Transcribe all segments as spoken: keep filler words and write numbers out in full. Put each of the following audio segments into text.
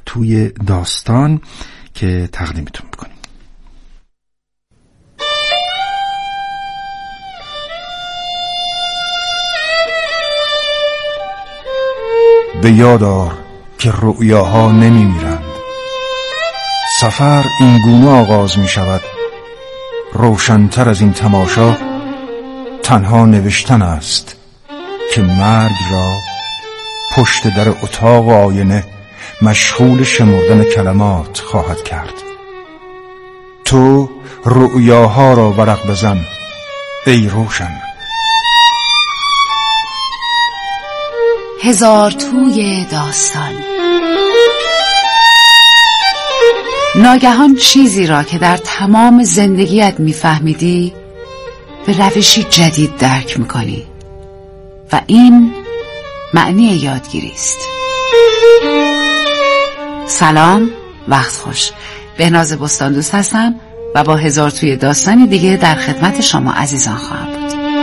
توی داستان که تقدیمتون میکنیم. به یاد آر که رؤیاها نمی میرند، سفر این گونه آغاز می شود. روشن‌تر از این تماشا تنها نوشتن است که مرگ را پشت در اتاق و آینه مشغول شمردن کلمات خواهد کرد. تو رؤیاها را ورق بزن ای روشن. هزار توی داستان. ناگهان چیزی را که در تمام زندگیت میفهمیدی به روشی جدید درک میکنی و این معنی یادگیری است. سلام، وقت خوش. بهناز بستان دوست هستم و با هزار توی داستانی دیگه در خدمت شما عزیزان خواهم بود.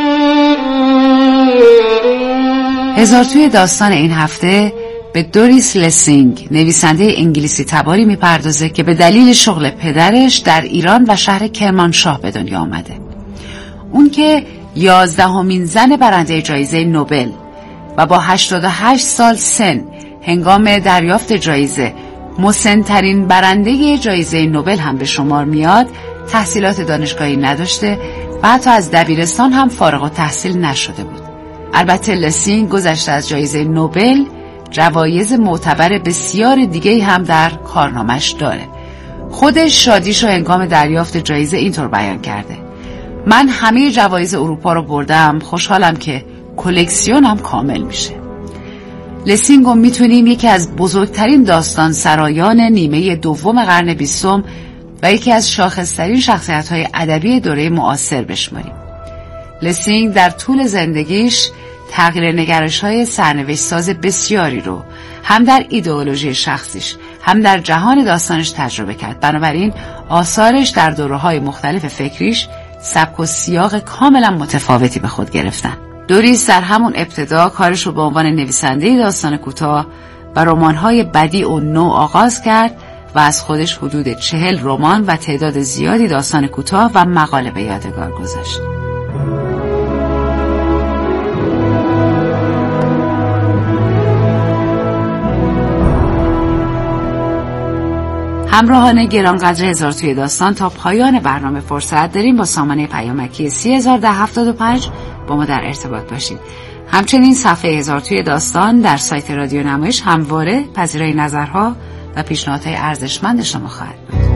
هزار توی داستان این هفته به دوریس لسینگ، نویسنده انگلیسی تباری میپردازه که به دلیل شغل پدرش در ایران و شهر کرمانشاه به دنیا آمده. اون که یازدهمین زن برنده جایزه نوبل و با هشتاد و هشت سال سن هنگام دریافت جایزه مسن‌ترین برنده جایزه نوبل هم به شمار میاد، تحصیلات دانشگاهی نداشته و حتی از دبیرستان هم فارغ التحصیل نشده بود. البته لسینگ گذشته از جایزه نوبل جوایز معتبر بسیار دیگه هم در کارنامش داره. خودش شادیشو هنگام دریافت جایزه اینطور بیان کرده: من همه جوایز اروپا رو بردم، خوشحالم که کلکسیونم کامل میشه. لسینگو میتونیم یکی از بزرگترین داستان سرایان نیمه دوم قرن بیستم و یکی از شاخصترین شخصیت‌های ادبی دوره معاصر بشماریم. لسینگ در طول زندگیش تغییر نگرش‌های سرنوشت‌ساز بسیاری رو هم در ایدئولوژی شخصیش هم در جهان داستانش تجربه کرد. بنابراین آثارش در دوره‌های مختلف فکریش سبک و سیاق کاملا متفاوتی به خود گرفتن. دوریس در همون ابتدا کارش رو به عنوان نویسنده داستان کوتاه و رمان‌های بدیع و نو آغاز کرد و از خودش حدود چهل رمان و تعداد زیادی داستان کوتاه و مقاله به یادگار گذاشت. همراهان گرانقدر هزار توی داستان، تا پایان برنامه فرصت داریم با سامانه پیامکی سی هزار ده هفتاد و پنج با ما در ارتباط باشید. همچنین صفحه هزار توی داستان در سایت رادیو نمایش همواره پذیرای نظرها و پیشنهادهای ارزشمند شما خواهد بود.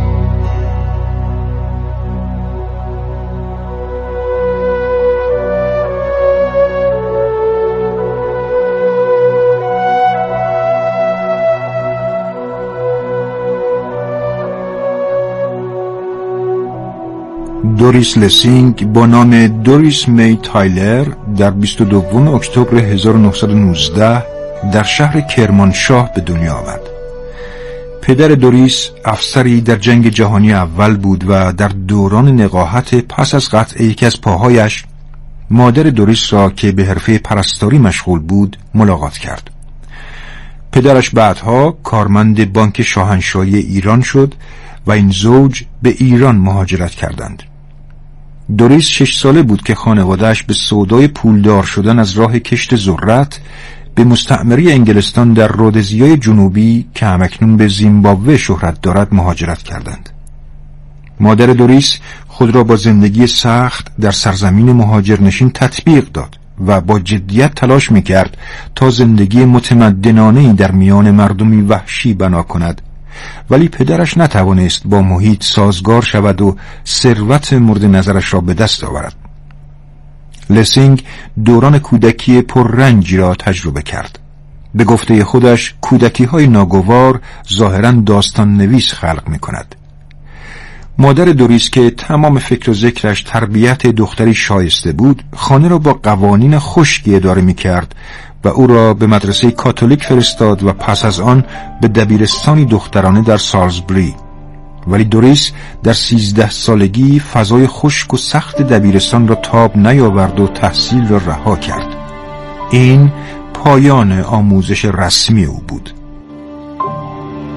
دوریس لسینگ با نام دوریس می تایلر در بیست و دوم اکتبر هزار و نهصد و نوزده در شهر کرمانشاه به دنیا آمد. پدر دوریس افسری در جنگ جهانی اول بود و در دوران نقاهت پس از قطع یکی از پاهایش مادر دوریس را که به حرفه پرستاری مشغول بود ملاقات کرد. پدرش بعدها کارمند بانک شاهنشاهی ایران شد و این زوج به ایران مهاجرت کردند. دوریس شش ساله بود که خانواده‌اش به سودای پولدار شدن از راه کشت ذرت به مستعمره انگلستان در رودزیای جنوبی که همکنون به زیمبابوه شهرت دارد مهاجرت کردند. مادر دوریس خود را با زندگی سخت در سرزمین مهاجرنشین تطبیق داد و با جدیت تلاش می‌کرد تا زندگی متمدنانه‌ای در میان مردمی وحشی بنا کند، ولی پدرش نتوانست با محیط سازگار شود و ثروت مورد نظرش را به دست آورد. لسینگ دوران کودکی پررنجی را تجربه کرد. به گفته خودش کودکی‌های ناگوار ظاهراً داستان نویس خلق می‌کند. مادر دوریس که تمام فکر و ذکرش تربیت دختری شایسته بود، خانه را با قوانین خشکی اداره می‌کرد و او را به مدرسه کاتولیک فرستاد و پس از آن به دبیرستانی دخترانه در سالزبری. ولی دوریس در سیزده سالگی فضای خشک و سخت دبیرستان را تاب نیاورد و تحصیل را رها کرد. این پایان آموزش رسمی او بود.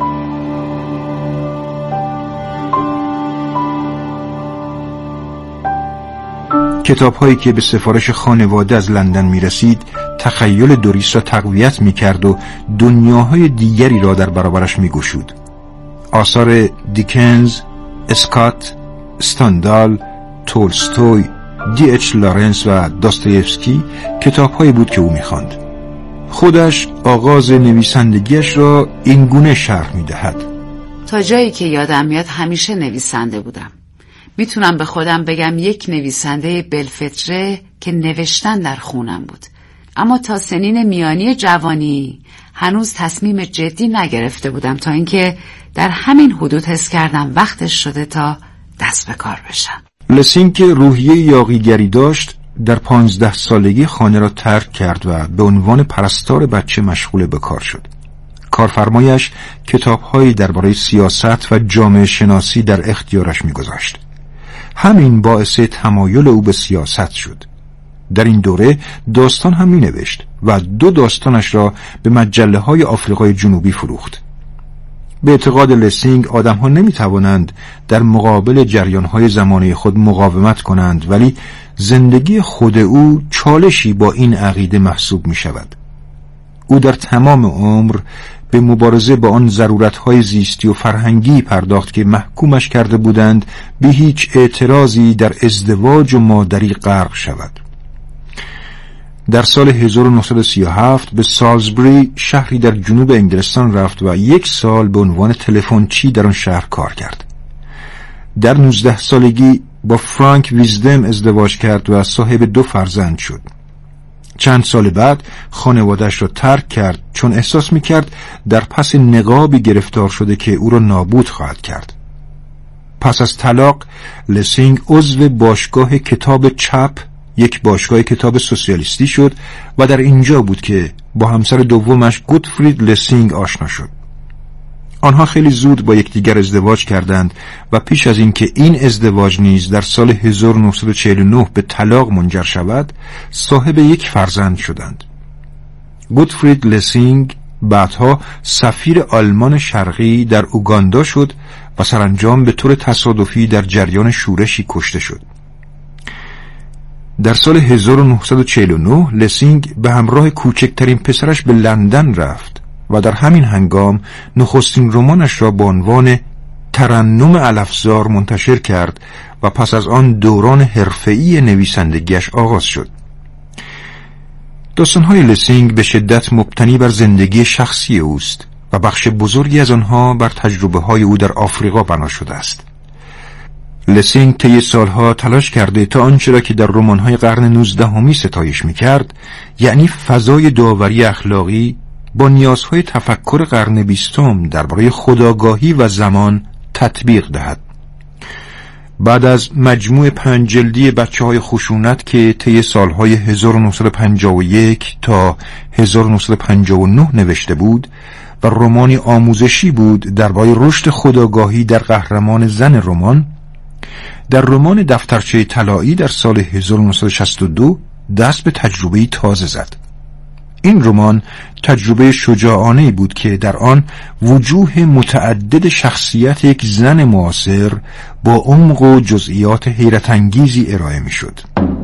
کتاب‌هایی که به سفارش خانواده از لندن می‌رسید تخیل دوریس را تقویت می‌کرد و دنیاهای دیگری را در برابرش می‌گشود. آثار دیکنز، اسکات، استاندال، تولستوی، دی اچ لارنس و داستایفسکی کتاب‌هایی بود که او می‌خواند. خودش آغاز نویسندگیش را اینگونه شرح می‌دهد: تا جایی که یادم میاد همیشه نویسنده بودم. میتونم به خودم بگم یک نویسنده بالفطره که نوشتن در خونم بود. اما تا سنین میانی جوانی هنوز تصمیم جدی نگرفته بودم، تا اینکه در همین حدود حس کردم وقتش شده تا دست به کار بشم. لسینگ که روحیه یاغیگری داشت در پانزده سالگی خانه را ترک کرد و به عنوان پرستار بچه مشغول به کار شد. کارفرمایش کتاب‌هایی درباره سیاست و جامعه شناسی در اختیارش می‌گذاشت. همین باعث تمایل او به سیاست شد. در این دوره داستان هم می‌نوشت و دو داستانش را به مجله‌های آفریقای جنوبی فروخت. به اعتقاد لسینگ آدم‌ها نمی‌توانند در مقابل جریان‌های زمانه خود مقاومت کنند، ولی زندگی خود او چالشی با این عقیده محسوب می‌شود. او در تمام عمر به مبارزه با آن ضرورت‌های زیستی و فرهنگی پرداخت که محکومش کرده بودند به هیچ اعتراضی در ازدواج و مادری غرق شود. در سال هزار و نهصد و سی و هفت به سالزبری، شهری در جنوب انگلستان رفت و یک سال به عنوان تلفنچی در آن شهر کار کرد. در نوزده سالگی با فرانک ویزدم ازدواج کرد و صاحب دو فرزند شد. چند سال بعد خانواده‌اش را ترک کرد، چون احساس می‌کرد در پس نقابی گرفتار شده که او را نابود خواهد کرد. پس از طلاق، لسینگ عضو باشگاه کتاب چپ، یک باشگاه کتاب سوسیالیستی شد و در اینجا بود که با همسر دومش گوتفرید لسینگ آشنا شد. آنها خیلی زود با یکدیگر ازدواج کردند و پیش از اینکه این ازدواج نیز در سال هزار و نهصد و چهل و نه به طلاق منجر شود، صاحب یک فرزند شدند. گوتفرید لسینگ بعدها سفیر آلمان شرقی در اوگاندا شد و سرانجام به طور تصادفی در جریان شورشی کشته شد. در سال هزار و نهصد و چهل و نه لسینگ به همراه کوچکترین پسرش به لندن رفت و در همین هنگام نخستین رمانش را با عنوان ترنم علفزار منتشر کرد و پس از آن دوران حرفه‌ای نویسندگیش آغاز شد. داستان‌های لسینگ به شدت مبتنی بر زندگی شخصی اوست و بخش بزرگی از آنها بر تجربه‌های او در آفریقا بنا شده است. لسینگ طی سالها تلاش کرده تا آنچه را که در رمان‌های قرن نوزدهمی ستایش می‌کرد، یعنی فضای داوری اخلاقی، با نیازهای تفکر قرن بیستم درباره خودآگاهی و زمان تطبیق دهد. بعد از مجموع پنج جلدی بچه‌های خشونت که طی سالهای هزار و نهصد و پنجاه و یک تا هزار و نهصد و پنجاه و نه نوشته بود و رمانی آموزشی بود درباره رشد خودآگاهی در قهرمان زن رمان، در رمان دفترچه طلایی در سال هزار و نهصد و شصت و دو دست به تجربه‌ای تازه زد. این رمان تجربه شجاعانه‌ای بود که در آن وجوه متعدد شخصیت یک زن معاصر با عمق و جزئیات حیرت انگیزی ارائه می‌شد.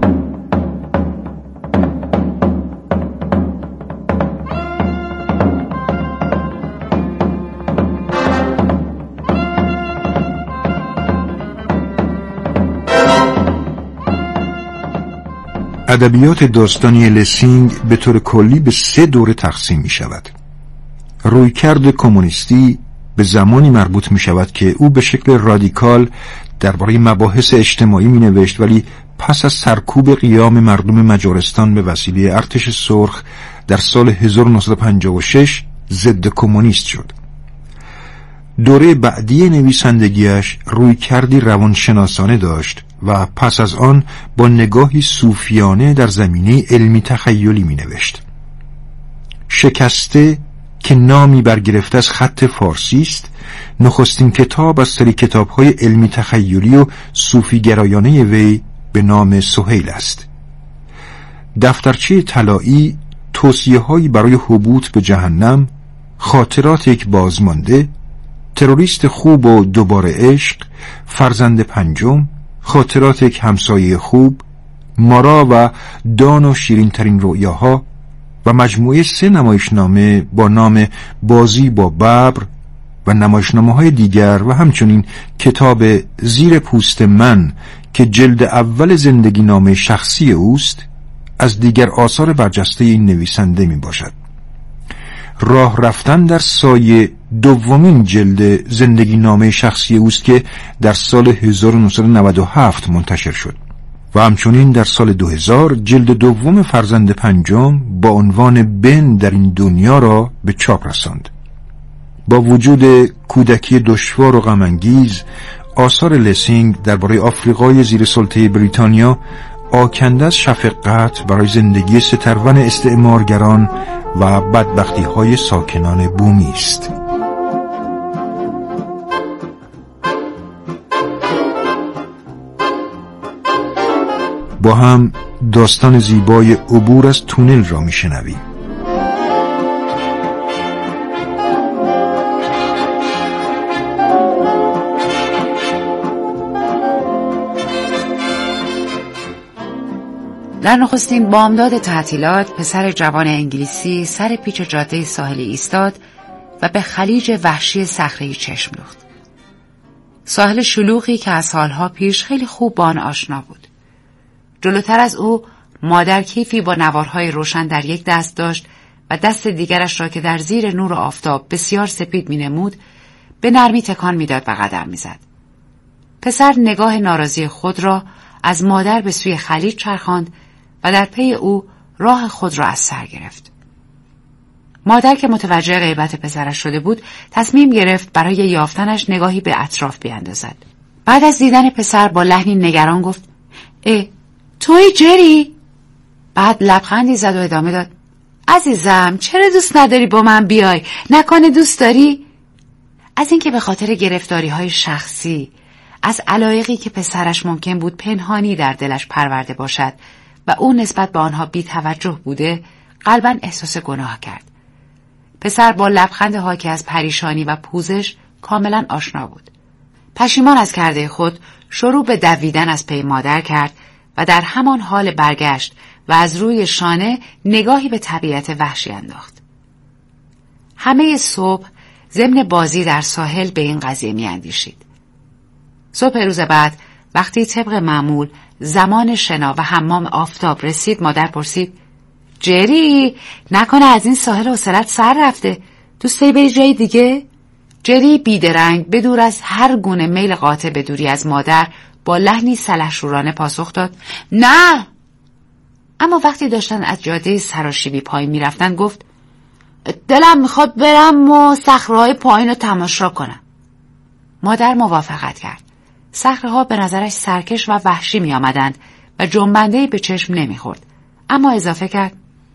ادبیات داستانی لسینگ به طور کلی به سه دوره تقسیم می شود. رویکرد کمونیستی به زمانی مربوط می شود که او به شکل رادیکال درباره مباحث اجتماعی می نوشت، ولی پس از سرکوب قیام مردم مجارستان به وسیله ارتش سرخ در سال هزار و نهصد و پنجاه و شش ضد کمونیست شد. دوره بعدی نویسندگیش رویکردی روانشناسانه داشت و پس از آن با نگاهی صوفیانه در زمینه علمی تخیلی می نوشت. شکسته که نامی برگرفته از خط فارسی است، نخستین کتاب از سری کتاب‌های علمی تخیلی و صوفی گرایانه وی به نام سهیل است. دفترچه طلایی توصیه‌هایی برای هبوط به جهنم، خاطرات یک بازمانده، تروریست خوب و دوباره عشق، فرزند پنجم، خاطرات یک همسایه خوب، مارا و دان و شیرین ترین رؤیاها و مجموعه سه نمایشنامه با نام بازی با ببر و نمایشنامه های دیگر و همچنین کتاب زیر پوست من که جلد اول زندگی نامه شخصی اوست از دیگر آثار برجسته این نویسنده می باشد. راه رفتن در سایه دومین جلد زندگی نامه شخصی اوست که در سال هزار و نهصد و نود و هفت منتشر شد و همچنین در سال دو هزار جلد دوم فرزند پنجم با عنوان بن در این دنیا را به چاپ رساند. با وجود کودکی دشوار و غم‌انگیز، آثار لسینگ درباره آفریقای زیر سلطه بریتانیا آکنده از شفقت برای زندگی سترون استعمارگران و بدبختی‌های ساکنان بومی است. با هم داستان زیبای عبور از تونل را میشنویم. در نخستین بامداد تعطیلات پسر جوان انگلیسی سر پیچ جاده ساحلی ایستاد و به خلیج وحشی صخره‌ای چشم دوخت. ساحل شلوغی که از سالها پیش خیلی خوب با آن آشنا بود. جلوتر از او مادر کیفی با نوارهای روشن در یک دست داشت و دست دیگرش را که در زیر نور آفتاب بسیار سپید می‌نمود به نرمی تکان می‌داد و قدم می‌زد. پسر نگاه ناراضی خود را از مادر به سوی خلیج چرخاند و در پی او راه خود را از سر گرفت. مادر که متوجه غیبت پسرش شده بود تصمیم گرفت برای یافتنش نگاهی به اطراف بیاندازد. بعد از دیدن پسر با لحنی نگران گفت: اه توی جری؟ بعد لبخندی زد و ادامه داد: عزیزم چرا دوست نداری با من بیای؟ نکنه دوست داری؟ از اینکه به خاطر گرفتاری‌های شخصی از علایقی که پسرش ممکن بود پنهانی در دلش پرورده باشد و او نسبت به آنها بی توجه بوده قلباً احساس گناه کرد. پسر با لبخند حاکی از پریشانی و پوزش کاملاً آشنا بود. پشیمان از کرده خود شروع به دویدن از پی مادر کرد و در همان حال برگشت و از روی شانه نگاهی به طبیعت وحشی انداخت. همه صبح ضمن بازی در ساحل به این قضیه می اندیشید. صبح روز بعد وقتی طبق معمول زمان شنا و حمام آفتاب رسید مادر پرسید: جری نکنه از این ساحل حوصله‌ات سر رفته؟ دوست داری بری جای دیگه؟ جری بیدرنگ بدور از هر گونه میل قاطع به دوری از مادر با لحنی سلحشورانه پاسخ داد: نه. اما وقتی داشتن از جاده سراشیبی پایین میرفتن گفت: دلم میخواد برم و صخره‌های پایین رو تماشا کنم. مادر موافقت کرد. صخره‌ها به نظرش سرکش و وحشی می آمدند و جنبنده‌ای به چشم نمی خورد. اما اضافه کرد: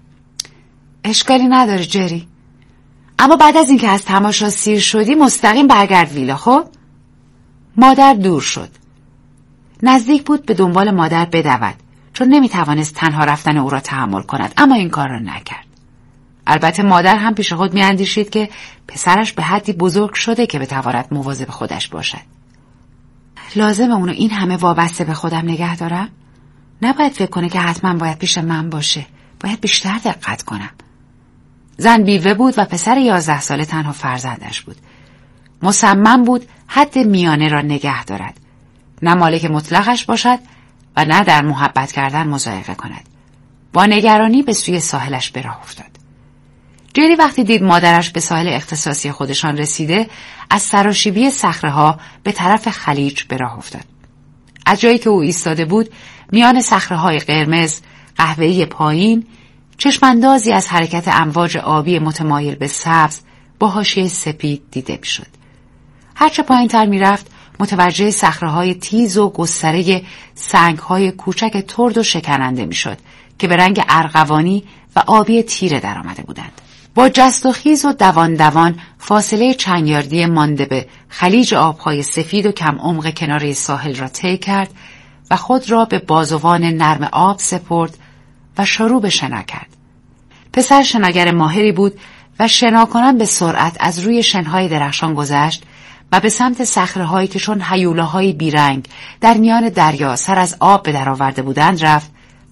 اشکالی نداره جری. اما بعد از اینکه از تماشا سیر شدی مستقیم برگرد ویلا. خب؟ مادر دور شد. نزدیک بود به دنبال مادر بدود چون نمی توانست تنها رفتن او را تحمل کند، اما این کار را نکرد. البته مادر هم پیش خود می اندیشید که پسرش به حدی بزرگ شده که بتواند مواظب خودش باشد. لازم اونو این همه وابسته به خودم نگه دارم؟ نباید فکر کنه که حتما باید پیش من باشه. باید بیشتر دقت کنم. زن بیوه بود و پسر یازده ساله تنها فرزندش بود. مصمم بود حد میانه را نگه دارد. نه مالک مطلقش باشد و نه در محبت کردن مضایقه کند. با نگرانی به سوی ساحلش به راه افتاد. جری وقتی دید مادرش به ساحل اختصاصی خودشان رسیده از سراشیبی صخره‌ها به طرف خلیج به راه افتاد. از جایی که او ایستاده بود میان صخره‌های قرمز قهوه‌ای پایین چشماندازی از حرکت امواج آبی متمایل به سبز با حاشیه سپید دیده می‌شد. هرچه پایین‌تر می‌رفت متوجه صخره‌های تیز و گستره سنگ‌های کوچک ترد و شکننده می‌شد که به رنگ ارغوانی و آبی تیره درآمده بودند. با جست و خیز و دوان دوان فاصله چند یاردی مانده به خلیج آبهای سفید و کم عمق کناره ساحل را طی کرد و خود را به بازوان نرم آب سپرد و شروع به شنا کرد. پسر شناگر ماهری بود و شنا کنان به سرعت از روی شنهای درخشان گذشت و به سمت صخره‌هایی که چون هیولاهای بیرنگ در میان دریا سر از آب به در آورده بودند رفت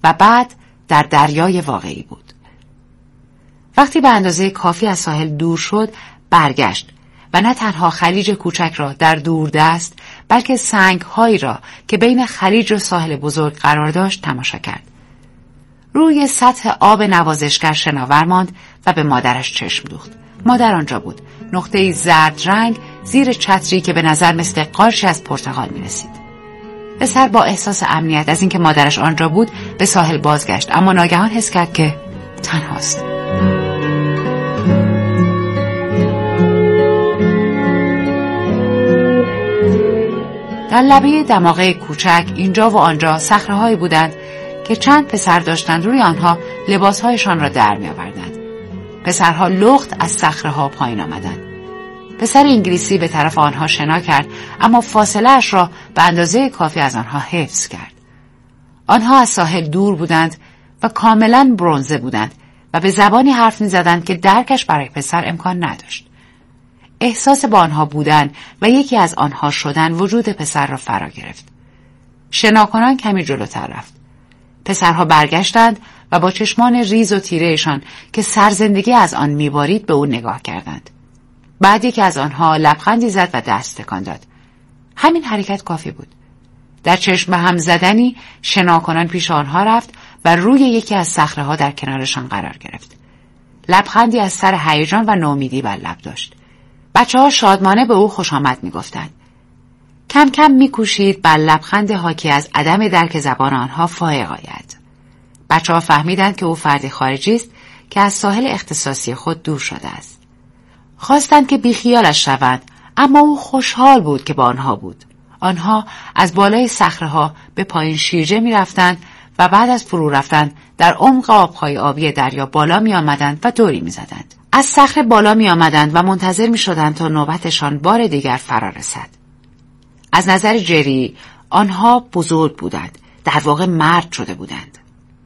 و بعد در دریای واقعی بود. وقتی به اندازه کافی از ساحل دور شد، برگشت و نه تنها خلیج کوچک را در دوردست، بلکه سنگ‌هایی را که بین خلیج و ساحل بزرگ قرار داشت تماشا کرد. روی سطح آب نوازشگر شناور ماند و به مادرش چشم دوخت. مادر آنجا بود، نقطه‌ای زرد رنگ زیر چتری که به نظر مثل قارچی از پرتقال می‌رسید. پسر با احساس امنیت از اینکه مادرش آنجا بود به ساحل بازگشت، اما ناگهان حس کرد که تنهاست. در لبه دماغه کوچک اینجا و آنجا صخره‌هایی بودند که چند پسر داشتند روی آنها لباسهایشان را در می‌آوردند. پسرها لخت از صخره‌ها پایین آمدند. پسر انگلیسی به طرف آنها شنا کرد، اما فاصله اش را به اندازه کافی از آنها حفظ کرد. آنها از ساحل دور بودند و کاملا برنزه بودند و به زبانی حرف می‌زدند که درکش برای پسر امکان نداشت. احساس با آنها بودن و یکی از آنها شدن وجود پسر را فرا گرفت. شناکنان کمی جلوتر رفت. پسرها برگشتند و با چشمان ریز و تیرهشان که سرزندگی از آن میبارید به او نگاه کردند. بعد یکی از آنها لبخندی زد و دست تکان داد. همین حرکت کافی بود. در چشم به هم زدنی شناکنان پیش آنها رفت و روی یکی از صخره‌ها در کنارشان قرار گرفت. لبخندی از سر هیجان و نومیدی بر لب داشت. بچه‌ها شادمانه به او خوش آمد می‌گفتند. کم کم می‌کوشید بر لبخند حاکی از عدم درک زبان آنها فائق آید. بچه‌ها فهمیدند که او فردی خارجی است که از ساحل اختصاصی خود دور شده است. خواستند که بیخیالش شوند، اما او خوشحال بود که با آنها بود. آنها از بالای صخره‌ها به پایین شیرجه می‌رفتند و بعد از فرو رفتن در عمق آب‌های آبی دریا بالا می‌آمدند و دوری می‌زدند. از صخره بالا می‌آمدند و منتظر می‌شدند تا نوبتشان بار دیگر فرا رسد. از نظر جری آنها بزرگ بودند، در واقع مرد شده بودند.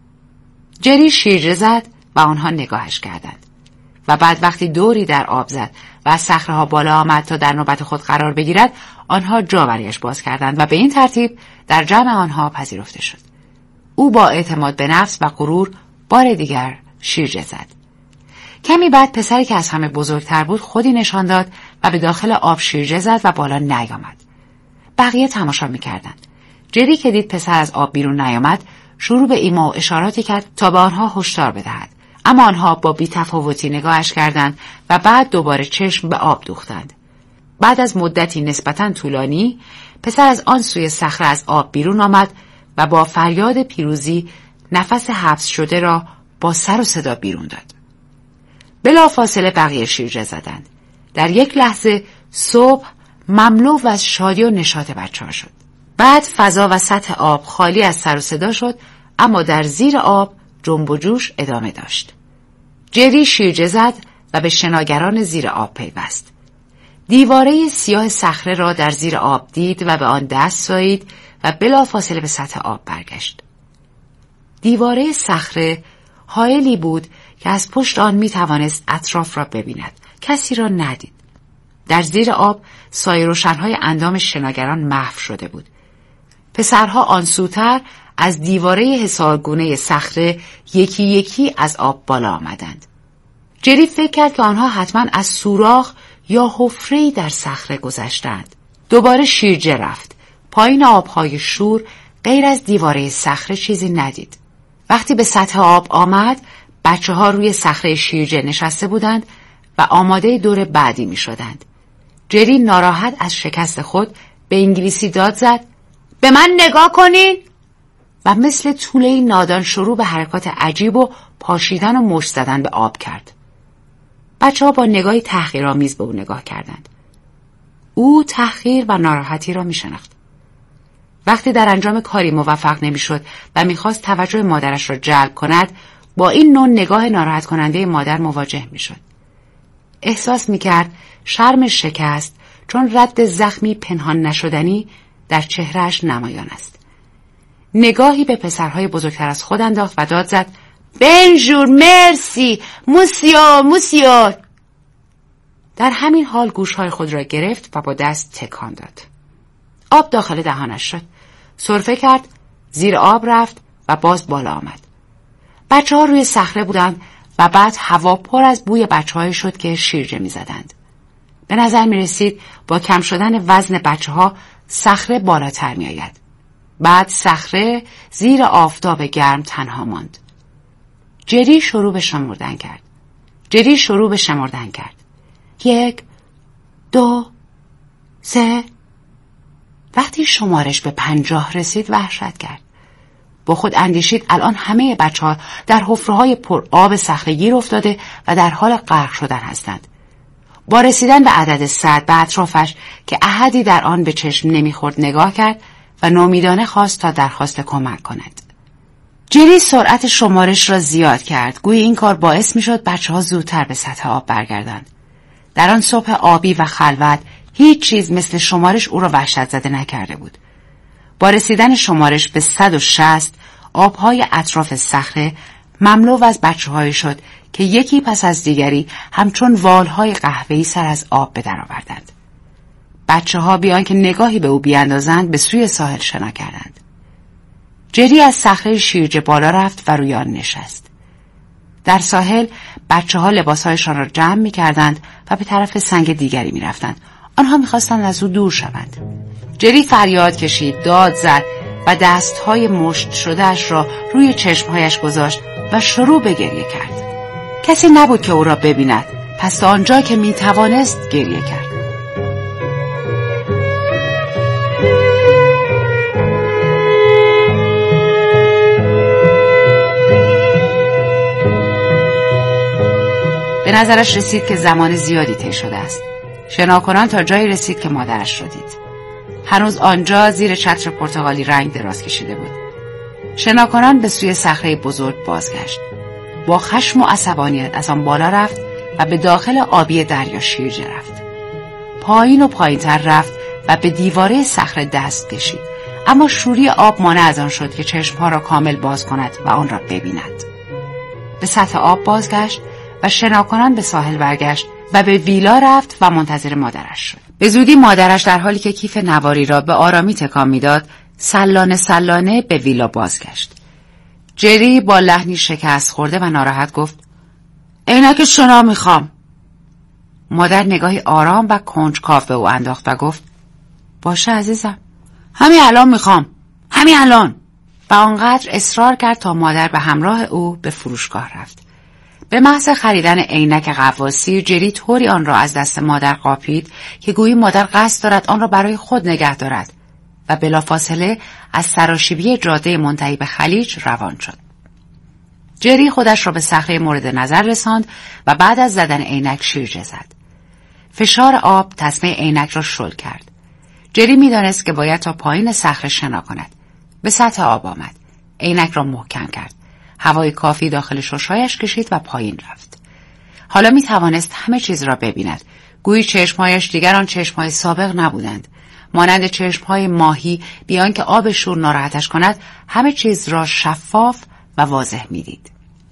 جری شیرجه زد و آنها نگاهش کردند و بعد وقتی دوری در آب زد و از صخره‌ها بالا آمد تا در نوبت خود قرار بگیرد، آنها جا برایش باز کردند و به این ترتیب در جمع آنها پذیرفته شد. او با اعتماد به نفس و غرور بار دیگر شیرجه زد. کمی بعد پسری که از همه بزرگتر بود خودی نشان داد و به داخل آب شیرجه زد و بالا نیامد. بقیه تماشا می‌کردند. جری که دید پسر از آب بیرون نیامد، شروع به ایما و اشاراتی کرد تا به آنها هشدار بدهد، اما آنها با بی‌تفاوتی نگاهش کردند و بعد دوباره چشم به آب دوختند. بعد از مدتی نسبتاً طولانی، پسر از آن سوی صخره از آب بیرون آمد و با فریاد پیروزی نفس حبس شده را با سر و صدا بیرون داد. بلافاصله بقیه شیرجه زدند. در یک لحظه صبح مملو از شادی و نشاط بچه‌ها شد. بعد فضا و سطح آب خالی از سر و صدا شد، اما در زیر آب جنب و جوش ادامه داشت. جری شیرجه زد و به شناگران زیر آب پیوست. دیواره سیاه صخره را در زیر آب دید و به آن دست سایید و بلافاصله به سطح آب برگشت. دیواره صخره حائلی بود که از پشت آن می توانست اطراف را ببیند. کسی را ندید. در زیر آب سایه روشن‌های اندام شناگران محو شده بود. پسرها آن سوتر از دیواره حصارگونه صخره یکی یکی از آب بالا آمدند. جری فکر کرد که آنها حتما از سوراخ یا حفره‌ای در صخره گذشتند. دوباره شیرجه رفت. پایین آب‌های شور غیر از دیواره صخره چیزی ندید. وقتی به سطح آب آمد، بچه‌ها روی صخره شیرجه نشسته بودند و آماده دور بعدی می شدند. جری ناراحت از شکست خود به انگلیسی داد زد: به من نگاه کنین! و مثل توله نادان شروع به حرکات عجیب و پاشیدن و مشت زدن به آب کرد. بچه‌ها با نگاهی تحقیرآمیز به او نگاه کردند. او تحقیر و ناراحتی را می شناخت. وقتی در انجام کاری موفق نمی شد و می خواست توجه مادرش را جلب کند، با این نوع نگاه ناراحت کننده مادر مواجه می شد. احساس می کرد شرم شکست، چون رد زخمی پنهان نشدنی در چهرهش نمایان است. نگاهی به پسرهای بزرگتر از خود انداخت و داد زد: بنژور، مرسی، موسیو، موسیو. در همین حال گوشهای خود را گرفت و با دست تکان داد. آب داخل دهانش شد. سرفه کرد، زیر آب رفت و باز بالا آمد. بچه ها روی صخره بودند و بعد هوا پر از بوی بچه هایی شد که شیرجه می زدند. به نظر می رسید با کم شدن وزن بچه ها صخره بالاتر می آید. بعد صخره زیر آفتاب گرم تنها ماند. جری شروع به شمردن کرد. جری شروع به شمردن کرد. یک، دو، سه. وقتی شمارش به پنجاه رسید وحشت کرد. با خود اندیشید الان همه بچه ها در حفره‌های پر آب صخره گیر افتاده و در حال غرق شدن هستند. با رسیدن به عدد صد به اطرافش که احدی در آن به چشم نمیخورد نگاه کرد و نومیدانه خواست تا درخواست کمک کند. جری سرعت شمارش را زیاد کرد، گویی این کار باعث میشد بچه ها زودتر به سطح آب برگردند. در آن صبح آبی و خلوت هیچ چیز مثل شمارش او را وحشت زده نکرده بود. با رسیدن شمارش به صد و شصت آبهای اطراف صخره مملو از بچه‌هایی شد که یکی پس از دیگری همچون والهای قهوه‌ای سر از آب به در آوردند. بچه‌ها بیان که نگاهی به او بیاندازند به سوی ساحل شنا کردند. جری از صخره شیرجه بالا رفت و روی آن نشست. در ساحل بچه‌ها لباسهایشان را جمع می‌کردند و به طرف سنگ دیگری می‌رفتند. آنها می‌خواستند از او دور شوند. جری فریاد کشید، داد زد و دستهای مشت شده‌اش را روی چشمهایش گذاشت و شروع به گریه کرد. کسی نبود که او را ببیند، پس تا آنجا که می‌توانست گریه کرد. به نظرش رسید که زمان زیادی طی شده است. شناکنان تا جایی رسید که مادرش را دید. هنوز آنجا زیر چتر پرتغالی رنگ دراز کشیده بود. شناکنان به سوی صخره بزرگ بازگشت. با خشم و عصبانیت از آن بالا رفت و به داخل آبی دریا شیرجه رفت. پایین و پایین‌تر رفت و به دیواره صخره دست کشید، اما شوری آب مانع از آن شد که چشمها را کامل باز کند و آن را ببیند. به سطح آب بازگشت و شناکنان به ساحل برگشت و به ویلا رفت و منتظر مادرش شد. به زودی مادرش در حالی که کیف نواری را به آرامی تکان میداد، سلانه سلانه به ویلا بازگشت. جری با لحنی شکست خورده و ناراحت گفت: عینک شنا میخوام. مادر نگاهی آرام و کنجکاو به او انداخت و گفت: باشه عزیزم، همین الان میخوام، همین الان. و آنقدر اصرار کرد تا مادر به همراه او به فروشگاه رفت. به محض خریدن عینک غواصی، جری طوری آن را از دست مادر قاپید که گویی مادر قصد دارد آن را برای خود نگه دارد و بلافاصله از سراشیبی جاده منتهی به خلیج روان شد. جری خودش را به صخره مورد نظر رساند و بعد از زدن عینک شیرجه زد. فشار آب تسمه عینک را شل کرد. جری می‌دانست که باید تا پایین صخره شنا کند. به سطح آب آمد. عینک را محکم کرد. هوای کافی داخل شش‌هایش کشید و پایین رفت. حالا می توانست همه چیز را ببیند. گویی چشمهایش دیگر آن چشمهای سابق نبودند. مانند چشمهای ماهی بیان که آب شور ناراحتش کند، همه چیز را شفاف و واضح می دید.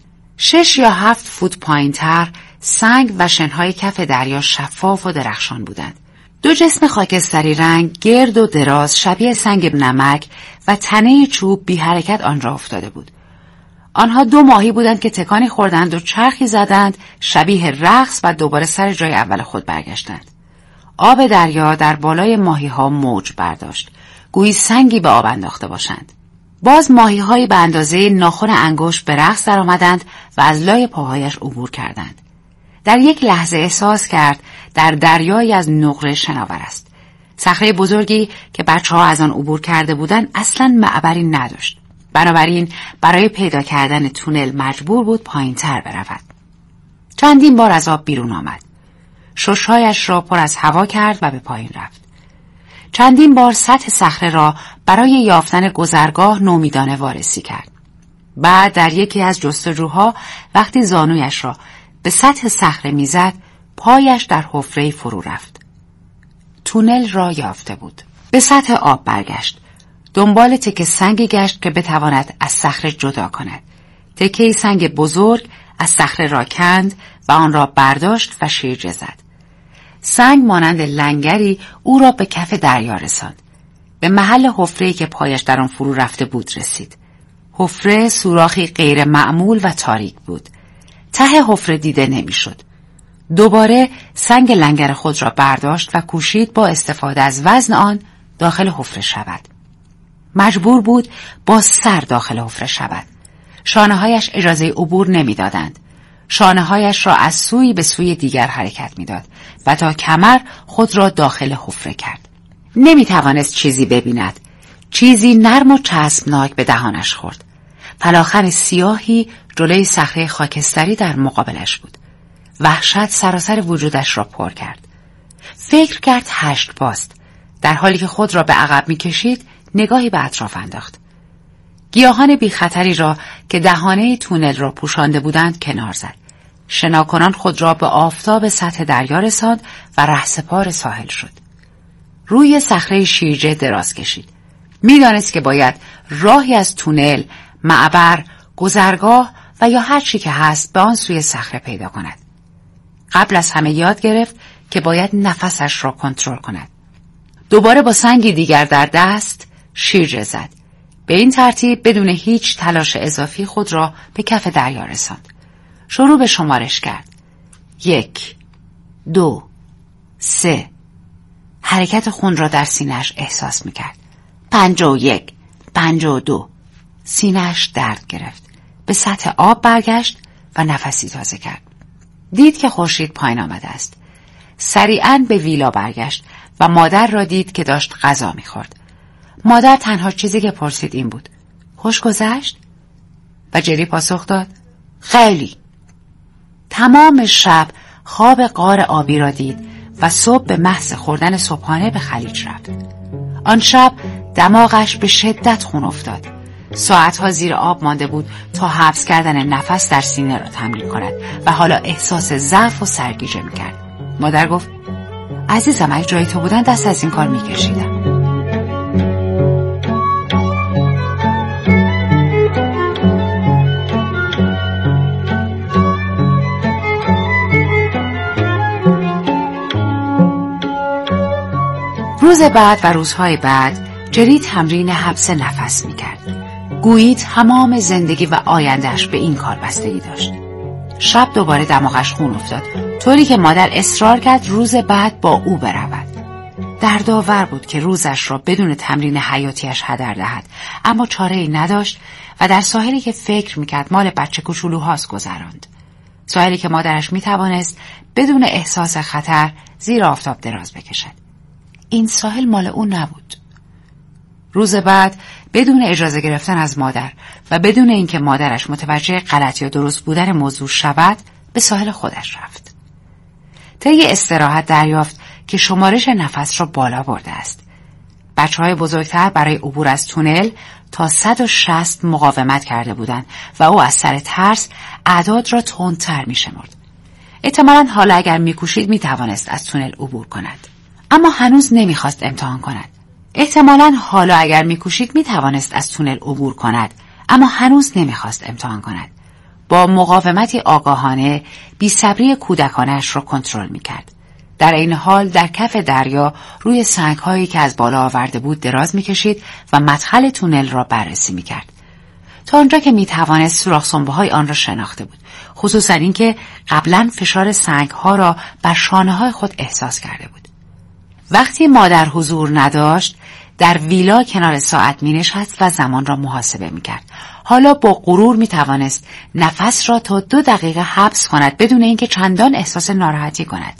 شش یا هفت فوت پایین تر سنگ و شنهای کف دریا شفاف و درخشان بودند. دو جسم خاکستری رنگ گرد و دراز شبیه سنگ نمک و تنه چوب بی حرکت آن را افتاده بود. آنها دو ماهی بودند که تکانی خوردند و چرخی زدند شبیه رقص و دوباره سر جای اول خود برگشتند. آب دریا در بالای ماهی ها موج برداشت، گویی سنگی به آب انداخته باشند. باز ماهی هایی به اندازه ناخن انگشت به رقص در آمدند و از لای پاهایش عبور کردند. در یک لحظه احساس کرد در دریایی از نقره شناور است. صخره بزرگی که بچه ها از آن عبور کرده بودند اصلاً معبری نداشت. بنابراین برای پیدا کردن تونل مجبور بود پایین تر برود. چندین بار از آب بیرون آمد. ششهایش را پر از هوا کرد و به پایین رفت. چندین بار سطح صخره را برای یافتن گذرگاه نومیدانه وارسی کرد. بعد در یکی از جستجوها وقتی زانویش را به سطح صخره میزد، پایش در حفره‌ای فرو رفت. تونل را یافته بود. به سطح آب برگشت. دنبال تکه سنگی گشت که بتواند از صخره جدا کند. تکه سنگ بزرگ از صخره را کند و آن را برداشت و شیرجه زد. سنگ مانند لنگری او را به کف دریا رساند. به محل حفره‌ای که پایش در آن فرو رفته بود رسید. حفره سوراخی غیر معمول و تاریک بود. ته حفره دیده نمیشد. دوباره سنگ لنگر خود را برداشت و کوشید با استفاده از وزن آن داخل حفره شود. مجبور بود با سر داخل حفره شود. شانه‌هایش اجازه عبور نمی‌دادند. شانه‌هایش را از سوی به سوی دیگر حرکت می‌داد و تا کمر خود را داخل حفره کرد. نمی‌توانست چیزی ببیند. چیزی نرم و چسبناک به دهانش خورد. فلاخن سیاهی جلوی صخره خاکستری در مقابلش بود. وحشت سراسر وجودش را پر کرد. فکر کرد هشت پاست. در حالی که خود را به عقب می‌کشید، نگاهی به اطراف انداخت. گیاهان بی خطری را که دهانه تونل را پوشانده بودند کنار زد. شناکنان خود را به آفتاب سطح دریا رساند و رهسپار ساحل شد. روی صخره شیرجه دراز کشید. می‌دانست که باید راهی از تونل، معبر، گذرگاه و یا هر چی که هست به آن سوی صخره پیدا کند. قبل از همه یاد گرفت که باید نفسش را کنترل کند. دوباره با سنگی دیگر در دست شیرجه زد. به این ترتیب بدون هیچ تلاش اضافی خود را به کف دریا رساند. شروع به شمارش کرد. یک، دو، سه. حرکت خون را در سینه‌اش احساس می‌کرد. پنجاه و یک، پنجاه و دو. سینه‌اش درد گرفت. به سطح آب برگشت و نفسی تازه کرد. دید که خورشید پایین آمده است. سریعاً به ویلا برگشت و مادر را دید که داشت غذا می‌خورد. مادر تنها چیزی که پرسید این بود: خوش گذشت؟ و جری پاسخ داد: خیلی. تمام شب خواب غار آبی را دید و صبح به محض خوردن صبحانه به خلیج رفت. آن شب دماغش به شدت خون افتاد. ساعتها زیر آب مانده بود تا حبس کردن نفس در سینه را تمرین کند و حالا احساس ضعف و سرگیجه می‌کرد. مادر گفت: عزیزم، اگه جای تو بودن دست از این کار می‌کشیدم. روز بعد و روزهای بعد جری تمرین حبس نفس می‌کرد. گویی تمام زندگی و آیندهش به این کار بستگی داشت. شب دوباره دماغش خون افتاد، طوری که مادر اصرار کرد روز بعد با او برود. دردآور بود که روزش را بدون تمرین حیاتیش هدر دهد، اما چاره‌ای نداشت و در ساحلی که فکر می‌کرد مال بچه کوچولوهاست گذراند. ساحلی که مادرش می‌توانست بدون احساس خطر زیر آفتاب دراز بکشد. این ساحل مال او نبود. روز بعد بدون اجازه گرفتن از مادر و بدون اینکه مادرش متوجه غلط یا درست بودن موضوع شود، به ساحل خودش رفت. طی استراحت دریافت که شمارش نفس را بالا برده است. بچه‌های بزرگتر برای عبور از تونل تا صد و شصت مقاومت کرده بودند و او از سر ترس اعداد را تندتر می‌شمرد. احتمالاً حالا اگر می‌کوشید می‌توانست از تونل عبور کند، اما هنوز نمی‌خواست امتحان کند. احتمالاً حالا اگر می‌کوشید می‌توانست از تونل عبور کند، اما هنوز نمی‌خواست امتحان کند. با مقاومتی آگاهانه بی‌صبری کودکانش را کنترل می‌کرد. در این حال در کف دریا روی سنگ‌هایی که از بالا آورده بود دراز می‌کشید و مدخل تونل را بررسی می‌کرد. تا آنجا که می‌توانست سوراخ سنبه‌های آن را شناخته بود، خصوصاً اینکه قبلاً فشار سنگ‌ها را بر شانه‌های خود احساس کرده بود. وقتی مادر حضور نداشت، در ویلا کنار ساعت می نشست و زمان را محاسبه می کرد. حالا با غرور می توانست نفس را تا دو دقیقه حبس کند بدون اینکه چندان احساس ناراحتی کند.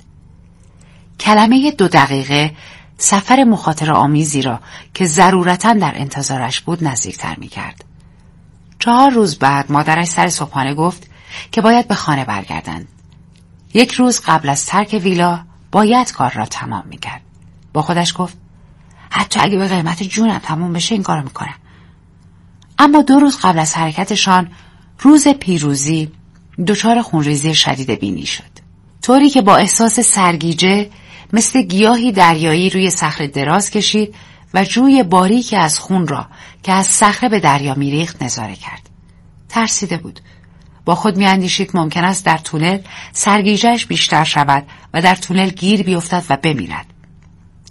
کلمه دو دقیقه سفر مخاطره آمیزی را که ضرورتاً در انتظارش بود نزدیکتر می کرد. چهار روز بعد مادرش سر صبحانه گفت که باید به خانه برگردند. یک روز قبل از ترک ویلا باید کار را تمام می کرد. با خودش گفت: حتی اگه به قیمت جونم تموم بشه این کارو میکنم. اما دو روز قبل از حرکتشان، روز پیروزی، دچار خونریزی شدید بینی شد، طوری که با احساس سرگیجه مثل گیاهی دریایی روی صخره دراز کشید و جوی باریکی از خون را که از صخره به دریا میریخت نظاره کرد. ترسیده بود. با خود میاندیشید ممکن است در تونل سرگیجه‌اش بیشتر شود و در تونل گیر بیفتد و بمیرد.